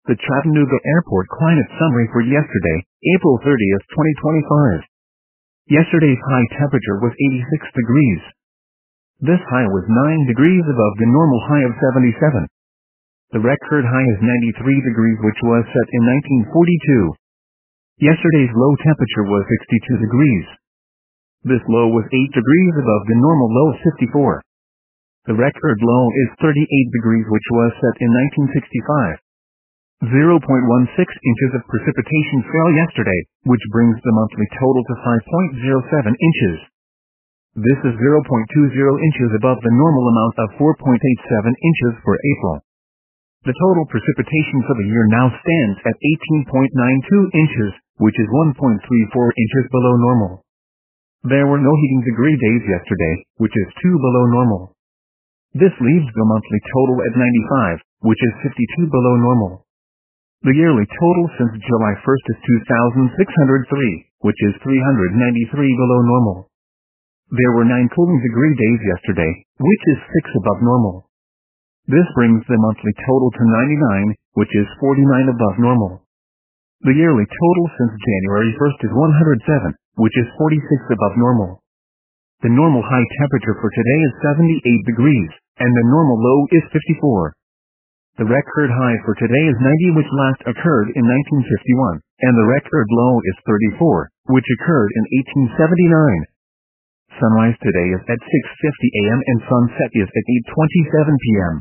The Chattanooga Airport climate summary for yesterday, April 30th, 2025. Yesterday's high temperature was 86 degrees. This high was 9 degrees above the normal high of 77. The record high is 93 degrees, which was set in 1942. Yesterday's low temperature was 62 degrees. This low was 8 degrees above the normal low of 54. The record low is 38 degrees, which was set in 1965. 0.16 inches of precipitation fell yesterday, which brings the monthly total to 5.07 inches. This is 0.20 inches above the normal amount of 4.87 inches for April. The total precipitation for the year now stands at 18.92 inches, which is 1.34 inches below normal. There were no heating degree days yesterday, which is 2 below normal. This leaves the monthly total at 95, which is 52 below normal. The yearly total since July 1st is 2,603, which is 393 below normal. There were 9 cooling degree days yesterday, which is 6 above normal. This brings the monthly total to 99, which is 49 above normal. The yearly total since January 1st is 107, which is 46 above normal. The normal high temperature for today is 78 degrees, and the normal low is 54. The record high for today is 90, which last occurred in 1951, and the record low is 34, which occurred in 1879. Sunrise today is at 6:50 a.m. and sunset is at 8:27 p.m.